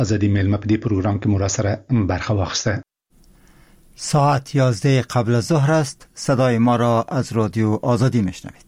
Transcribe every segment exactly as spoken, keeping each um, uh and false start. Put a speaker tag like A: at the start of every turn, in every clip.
A: از دی میلمه په دې پروګرام کې مو سره برخه واخیسته.
B: ساعت یازده قبل از ظهر است. صدای ما را از رادیو آزادی میشنوید.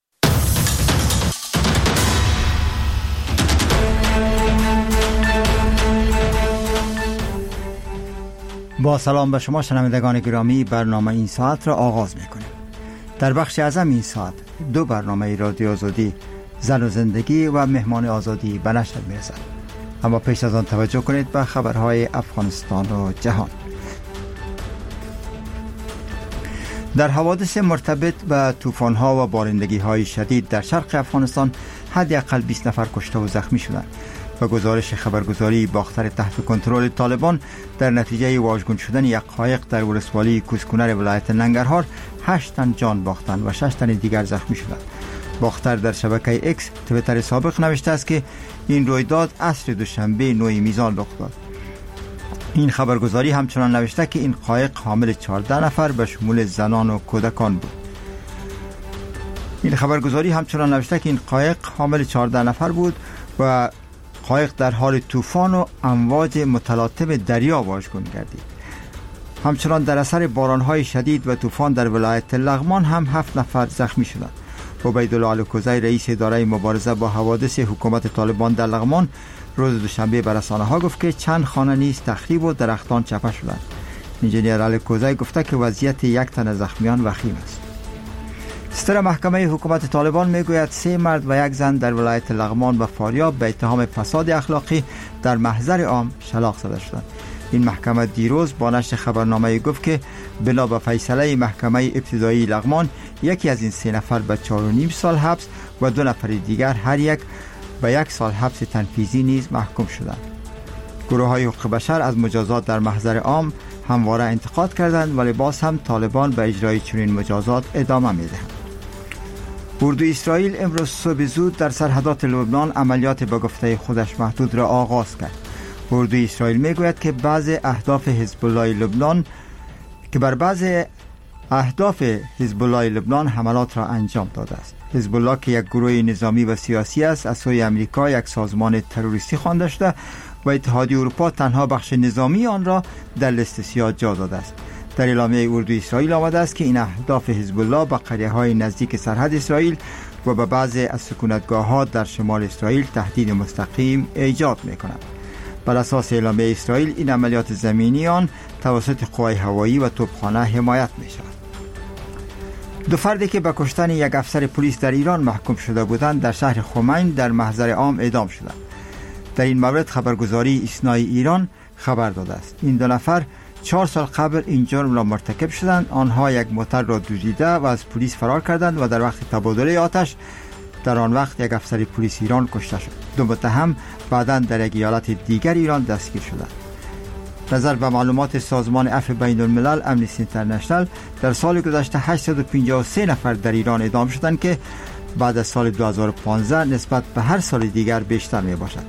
B: با سلام به شما شنوندگان گرامی، برنامه این ساعت را آغاز میکنیم. در بخش اعظم این ساعت دو برنامه رادیو آزادی، زن و زندگی و مهمان آزادی به نشر میرسد. اما پیش از آن توجه کنید به خبرهای افغانستان و جهان. در حوادث مرتبط به طوفان‌ها و بارندگی‌های شدید در شرق افغانستان حداقل بیست نفر کشته و زخمی شدند. و گزارش خبرگزاری باختر تحت کنترل طالبان در نتیجه واژگون شدن یک قایق در ولسوالی کوسکنر ولایت ننگرهار هشت تن جان باختند و شش تن دیگر زخمی شدند. باختر در شبکه اکس توییتر سابق نوشته است که این رویداد عصر دوشنبه نوی میزان رخ داد. این خبرگزاری همچنان نوشته که این قایق حامل چهارده نفر به شمول زنان و کودکان بود. این خبرگزاری همچنان نوشته که این قایق حامل چهارده نفر بود و قایق در حال طوفان و امواج متلاطم دریا واژگون گردید. همچنان در اثر بارانهای شدید و طوفان در ولایت لغمان هم هفت نفر زخمی شدند. عبیدالله الکوزی رئیس اداره مبارزه با حوادث حکومت طالبان در لغمان روز دوشنبه به رسانه‌ها گفت که چند خانه نیز تخریب و درختان چپه شدند. انجینیر الکوزی گفته که وضعیت یک تن زخمیان وخیم است. ستر محکمه حکومت طالبان میگوید سه مرد و یک زن در ولایت لغمان و فاریاب به اتهام فساد اخلاقی در محضر عام شلاق زده شدند. این محکمه دیروز با نشر خبرنامه گفت که بنا به فیصله محکمه ابتدایی لغمان یکی از این سه نفر به چهار و نیم سال حبس و دو نفر دیگر هر یک به یک سال حبس تنفیذی نیز محکوم شدند. گروه های حقوق بشر از مجازات در محضر عام همواره انتقاد کردند ولی باز هم طالبان به اجرای چنین مجازات ادامه می‌دهند. اردوی اسرائیل امروز صبح زود در سرحدات لبنان عملیات به گفته خودش محدود را آغاز کرد. اردوی اسرائیل میگوید که بعض اهداف حزب الله لبنان که بر بعض اهداف حزب الله لبنان حملات را انجام داده است. حزب الله که یک گروه نظامی و سیاسی است از سوی امریکا یک سازمان تروریستی خوانده شده و اتحادیه اروپا تنها بخش نظامی آن را در لیست سیاه جا داده است. در اعلامیه اردوی اسرائیل آمده است که این اهداف حزب الله به قریه‌های نزدیک سرحد اسرائیل و به بعضی از سکونتگاه‌ها در شمال اسرائیل تهدید مستقیم ایجاد می‌کنند. بر اساس اعلامیه اسرائیل این عملیات زمینی آن توسط قوای هوایی و توپخانه حمایت می‌شود. دو فردی که به کشتن یک افسر پلیس در ایران محکوم شده بودند در شهر خمین در محضر عام اعدام شدند. در این مورد خبرگزاری اسنای ایران خبر داده است. این دو نفر چهار سال قبل این جرم را مرتکب شدند. آنها یک موتر را دزدیده و از پلیس فرار کردند و در وقت تبادله آتش در آن وقت یک افسر پلیس ایران کشته شد. دو متهم بعداً در یک ایالت دیگر ایران دستگیر شدند. نظر به معلومات سازمان عفو بین الملل امنیستی اینترنشنال در سال گذشته هشتصد و پنجاه و سه نفر در ایران اعدام شدند که بعد از سال دو هزار و پانزده نسبت به هر سال دیگر بیشتر می باشد.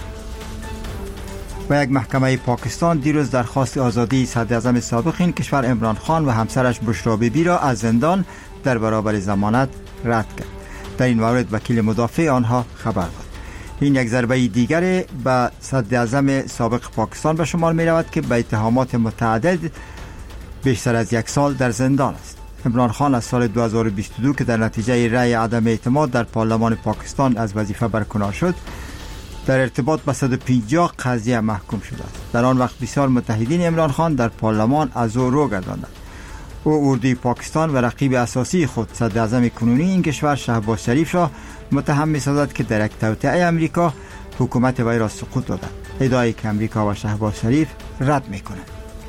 B: و یک محکمه پاکستان دیروز درخواست آزادی صدر اعظم سابق این کشور عمران خان و همسرش بشرا بیبی را از زندان در برابر ضمانت رد کرد. در این مورد وکیل مدافع آنها خبر داد. این یک ضربه دیگر به صدر اعظم سابق پاکستان به شمار می رود که به اتهامات متعدد بیشتر از یک سال در زندان است. عمران خان از سال دو هزار و بیست و دو که در نتیجه رأی عدم اعتماد در پارلمان پاکستان از وظیفه برکنار شد در ارتباط با صد و پنجاه قضیه محکوم شده است. در آن وقت بسیار متحدین عمران خان در پارلمان از او رو گرداندند. او اردوی پاکستان و رقیب اساسی خود صدر اعظم کنونی این کشور شهباز شریف را متهم می‌سازد که در یک توطئه امریکا حکومت وی را سقوط داده. ادعایی که امریکا و شهباز شریف رد می‌کنند.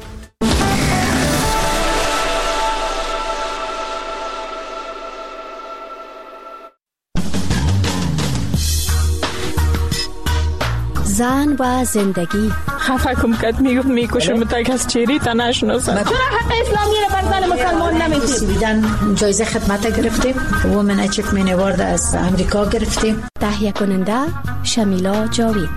C: زن و زندگی
D: خفه کم کت میگفت میکشم تا کس چیری تا نشناسد.
E: چرا حق اسلامی را بر زن مسلمان نمیدید؟
F: سویدن جایزه خدمت گرفتیم، وومن اچیومنت اوارد از امریکا گرفتیم.
C: تهیه کننده شمیلا جاوید.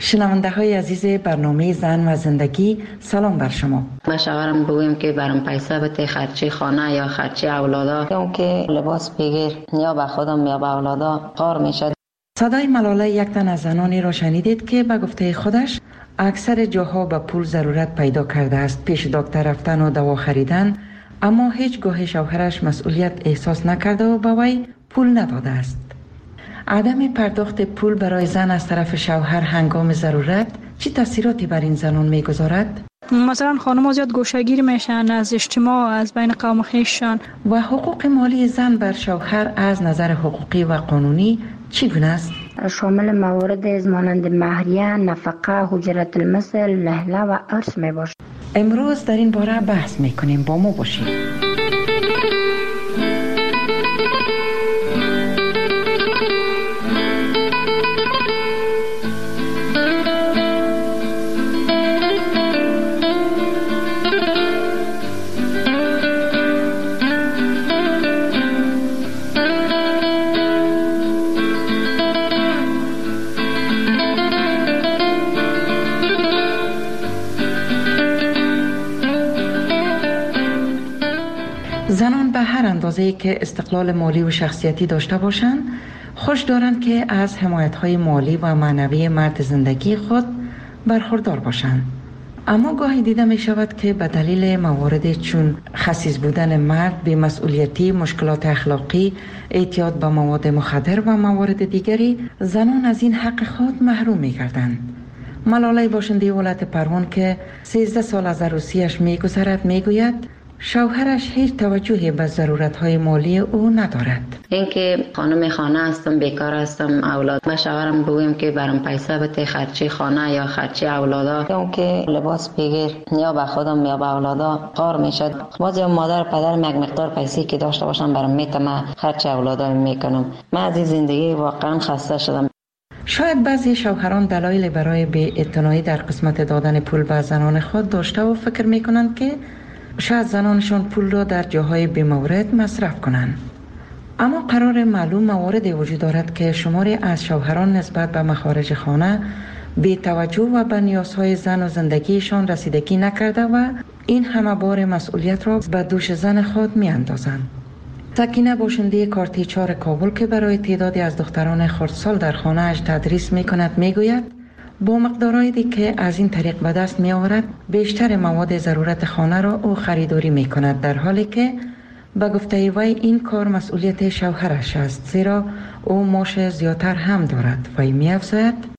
G: شنونده های عزیز برنامه زن و زندگی، سلام بر شما.
H: من شوهرم بگویم که برام پیسه بده خرچی خانه یا خرچی اولادا، اون که لباس بگیر یا به خودم یا به اولادا کار میشه.
G: صدای ملاله یک تن از زنانی را شنیدید که به گفته خودش اکثر جاها به پول ضرورت پیدا کرده است، پیش دکتر رفتن و دوا خریدن، اما هیچ گاه شوهرش مسئولیت احساس نکرده و به وی پول نداده است. عدم پرداخت پول برای زن از طرف شوهر هنگام ضرورت چه تاثیراتی بر این زنان میگذارد؟
I: مثلا خانم‌ها زیاد گوشه‌گیر میشن از اجتماع، از بین قوم خویششان.
G: و حقوق مالی زن بر شوهر از نظر حقوقی و قانونی چگونه است؟
J: شامل موارد مانند مهریه، نفقه، اجرت المثل، نهله و ارث می باشد.
G: امروز در این باره بحث میکنیم، با ما باشید. زنان به هر اندازه‌ای که استقلال مالی و شخصیتی داشته باشند، خوش دارند که از حمایت‌های مالی و معنوی مرد زندگی خود برخوردار باشند. اما گاهی دیده می شود که به دلیل موارد چون خسیس بودن مرد، بی‌مسئولیتی، مشکلات اخلاقی، اعتیاد به مواد مخدر و موارد دیگری، زنان از این حق خود محروم می گردند. ملاله باشنده ولایت پروان که سیزده سال از عروسیش می گذرد می گوید شوهرش هیچ توجهی به ضرورت‌های مالی او ندارد.
H: اینکه خانم خانه هستم، بیکار هستم، اولاد. من شوهرم بگویم که برام پیسه بده خرچی خانه یا خرچی اولادا، اون که لباس بگیر یا به خودم یا به اولادا کار میشه. باز یا مادر پدر یک مقدار پیسه که داشته باشم برام میتم خرچ اولادا میکنم. من از این زندگی واقعا خسته شدم.
G: شاید بعضی شوهران دلایل برای بی‌اعتنایی در قسمت دادن پول به زنان خود داشته و فکر میکنند که شاید زنانشان پول را در جاهای بی‌مورد مصرف کنند. اما قرار معلوم مواردی وجود دارد که شماری از شوهران نسبت به مخارج خانه بی توجه و به نیازهای زن و زندگیشان رسیدگی نکرده و این همه بار مسئولیت را به دوش زن خود می اندازند. سکینه باشنده کارتی چهار کابل که برای تعدادی از دختران خردسال در خانه‌اش تدریس می کند می گوید با مقدارهایی که از این طریق به دست می آورد بیشتر مواد ضرورت خانه را او خریداری می کند، در حالی که به گفته وی این کار مسئولیت شوهرش است، زیرا او معاش زیادتر هم دارد. وی می افزاید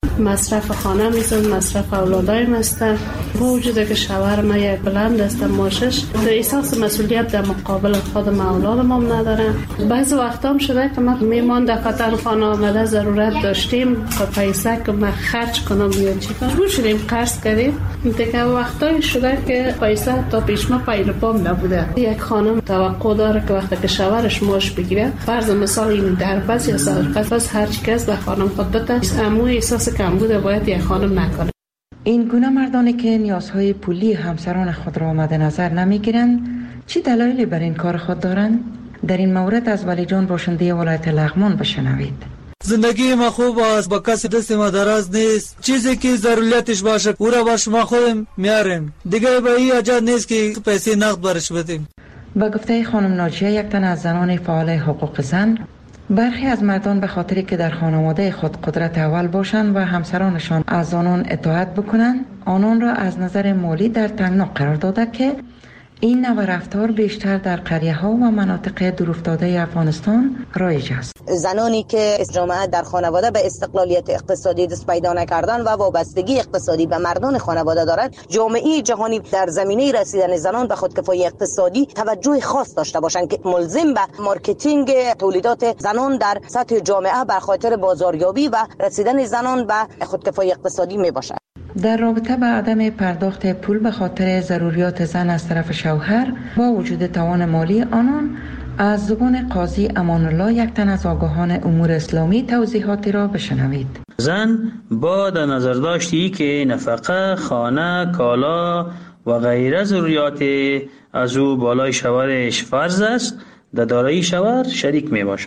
K: مصرف خانه میزن، مصرف اولادایم هستن. با وجود که شوهر ما یک بلند است معاشش، احساس مسئولیت در مقابل خودم اولادم هم ندارم. بعضی وقتا هم شده که من میمان دفتر خانه آمده ضرورت داشتیم که پیسه که من خرج کنم یا چی کنم رو شدیم قرض کردیم. دیگه وقتایی شده که پیسه تا پیش ما پیر پام نبوده. یک خانم توقع داره که وقتی که شوهرش معاش بگیره، فرض مثال این در بس یا سال پس هر چی کس به خانم خود بده، اما احساس کم بوده باید یک خانم نکنه.
G: این گونه مردانی که نیازهای پولی همسران خود را مد نظر نمیگیرند چی دلایلی بر این کار خود دارند؟ در این مورد از ولی جان باشنده ولایت لغمان بشنوید.
L: زندگی ما خوب است، با کسی دست ما دراز نیست. چیزی که ضرورتش باشه او را با شما خودم میاریم. دیگه به این حاجت نیست که پیسه نقد برش بدیم.
G: با گفته خانم ناجیه، یک تن از زنان فعال حقوق زن، برخی از مردان به خاطری که در خانواده خود قدرت اول باشند و همسرانشان از آنان اطاعت بکنند، آنان را از نظر مالی در تنگنا قرار داده که این نوع رفتار بیشتر در قریه ها و مناطق دورافتاده افغانستان رایج است.
M: زنانی که جامعه در خانواده به استقلالیت اقتصادی دست پیدا نکردن و وابستگی اقتصادی به مردان خانواده دارند، جامعه جهانی در زمینه رسیدن زنان به خودکفایی اقتصادی توجه خاص داشته باشند که ملزم به مارکتینگ تولیدات زنان در سطح جامعه بر خاطر بازاریابی و رسیدن زنان به خودکفایی اقتصادی می باشند.
G: در رابطه با عدم پرداخت پول به خاطر ضروریات زن از طرف شوهر با وجود توان مالی آنان، از زبان قاضی امان الله، یک تن از آگاهان امور اسلامی، توضیحاتی را بشنوید.
N: زن با در نظر داشتی که نفقه، خانه، کالا و غیره ضروریات از او بالای شوهرش فرض است، در دارایی شوهر شریک می باشه.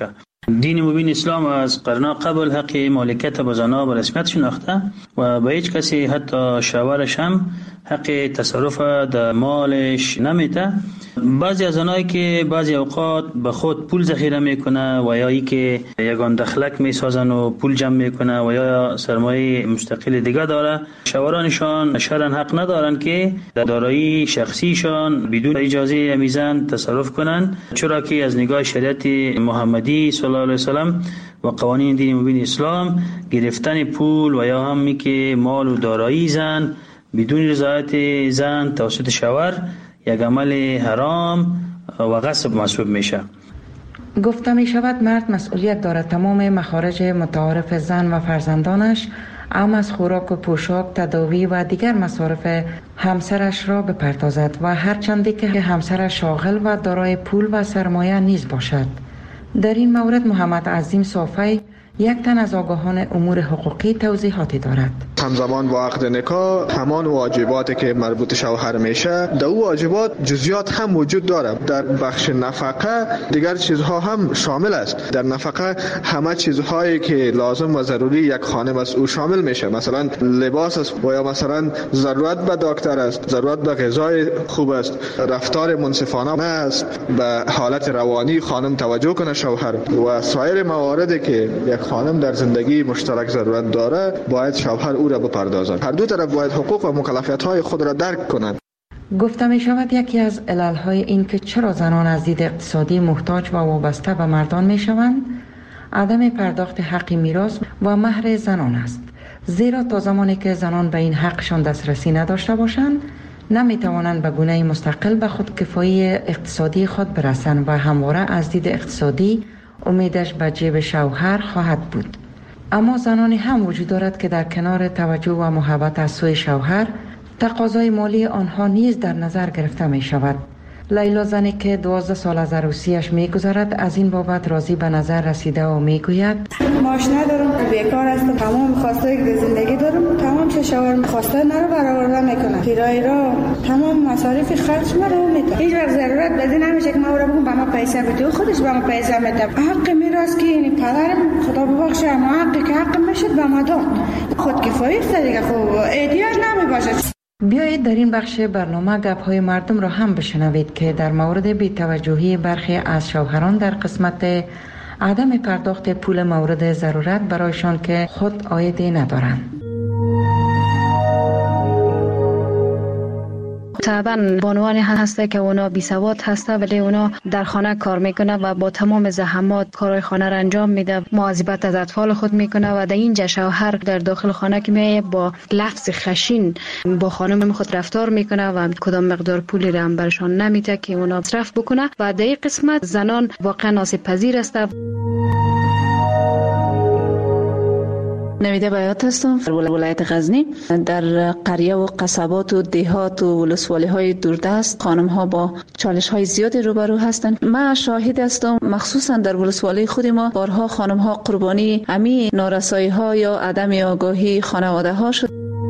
N: دین مبین اسلام از قرن قبل حق مالکیت به زنها به رسمیت شناخته و به هیچ کسی حتی شوهرش هم حق تصرف در مالش نمیده. بعضی از زنایی که بعضی اوقات به خود پول ذخیره میکنه و یا ای که یگان دخلک میسازن و پول جمع میکنه و یا سرمایه مستقل دیگه داره، شوهرانشان شرعاً حق ندارن که در دارایی شخصیشان بدون اجازه امیزن تصرف کنن، چرا که از نگاه شریعت محمدی صلی الله علیه وسلم و قوانین دین مبین اسلام گرفتن پول و یا هم که مال و دارایی زن بدون رضایت زن توسط شوهر یک عمل حرام و غصب محسوب میشه.
G: گفته می شود مرد مسئولیت دارد تمام مخارج متعارف زن و فرزندانش، ام از خوراک و پوشاک، تداوی و دیگر مصارف همسرش را بپردازد و هرچندی که همسرش شاغل و دارای پول و سرمایه نیز باشد. در این مورد محمد عظیم صافی، یک تن از آگاهان امور حقوقی، توضیحاتی دارد.
O: همزمان با عقد نکاح همان واجباتی که مربوط شوهر میشه، در او واجبات جزئیات هم وجود دارد. در بخش نفقه دیگر چیزها هم شامل است. در نفقه همه چیزهایی که لازم و ضروری یک خانم است او شامل میشه. مثلا لباس است و یا مثلا ضرورت به دکتر است، ضرورت به غذای خوب است، رفتار منصفانه است، به حالت روانی خانم توجه کنه شوهر و سایر مواردی که یک خانم در زندگی مشترک ضرورت داره باید شوهر او را بپردازد. هر دو طرف باید حقوق و مکلفیت‌های خود را درک کنند.
G: گفته می شود یکی از علل‌های این که چرا زنان از دید اقتصادی محتاج و وابسته به مردان می شوند، عدم پرداخت حق میراث و مهر زنان است. زیرا تا زمانی که زنان به این حقشان دسترسی نداشته باشند، نمی توانند به گونه مستقل به خودکفایی اقتصادی خود برسند و همواره از دید اقتصادی امیدش به جیب شوهر خواهد بود. اما زنانی هم وجود دارد که در کنار توجه و محبت از سوی شوهر، تقاضای مالی آنها نیز در نظر گرفته می شود. لیلا زنی که دوازده سال از عروسیش می گذرد از این بابت راضی به نظر رسیده و می گوید
P: معاش ندارم، بیکار هستم، تمام خواسته که زندگی دارم، تمام چه شوهر خواسته نرو برآورده میکنه، کرایه را تمام مصارف خرج مرا میده. هیچ وقت ضرورت بدی نمیشه که ما رو بگم به ما پیسه بده، خودش به ما پیسه میده. حق میراث که یعنی پدرم خدا ببخشه اما حقی که حق میشد به ما داد. خودکفایی است دیگه، خب احتیاج نمیباشه.
G: بیایید در این بخش برنامه گپ‌های مردم را هم بشنوید که در مورد بی‌توجهی برخی از شوهران در قسمت عدم پرداخت پول مورد ضرورت برایشان که خود عایدی ندارند.
Q: طبعا بانوانی هسته که اونا بی سواد هسته ولی اونا در خانه کار میکنه و با تمام زحمات کارهای خانه را انجام میده، مواظبت از اطفال خود میکنه و در اینجا شوهر در داخل خانه که میایه با لفظ خشین با خانم خود رفتار میکنه و کدام مقدار پولی را هم برشان نمیده که اونا مصرف بکنه و در این قسمت زنان واقعا آسیب پذیر است.
R: نویده بیات هستم، ولایت غزنی. در قریه و قصبات و دهات و ولسوالی های دوردست خانم ها با چالش های زیادی روبرو هستند. من شاهد هستم مخصوصا در ولسوالی خود ما بارها خانم ها قربانی امی نارسایی ها یا عدم آگاهی خانواده ها شد.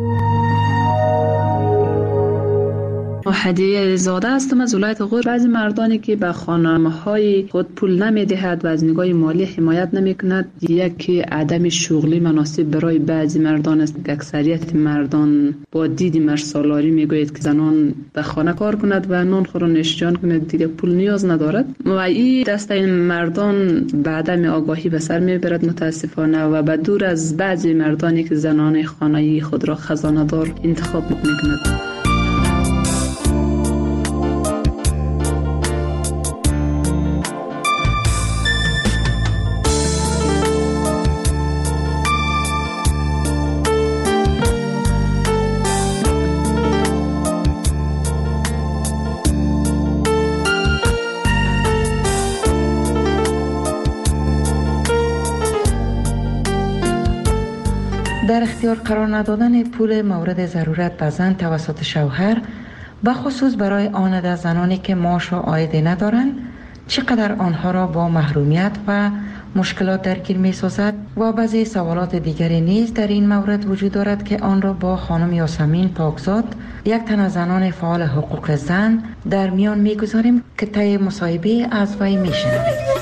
S: هدیه زاده هستم از ولایت غور. بعضی مردانی که به خانم‌های خود پول نمی‌دهد و از نگاه مالی حمایت نمی‌کند، یکی عدم شغلی مناسب برای بعضی مردان است. اکثریت مردان با دید مرسالاری میگوید که زنان در خانه کار کند و نان خور و نوش جان کند، دیگه پول نیاز ندارد و این دسته این مردان به عدم آگاهی به سر میبرد متاسفانه و به دور از بعضی مردانی که زنان خانه‌ای خود را خزانه دار انتخاب می‌کند.
G: در اختیار قرار ندادن پول مورد ضرورت به زن توسط شوهر، به خصوص برای آن در زنانی که معاش و عایدی ندارند، چقدر آنها را با محرومیت و مشکلات درگیر می سازد و بعضی سوالات دیگری نیز در این مورد وجود دارد که آن را با خانم یاسمین پاکزاد، یک تن از زنان فعال حقوق زن، در میان می گذاریم که طی مصاحبه از وی می شنوید.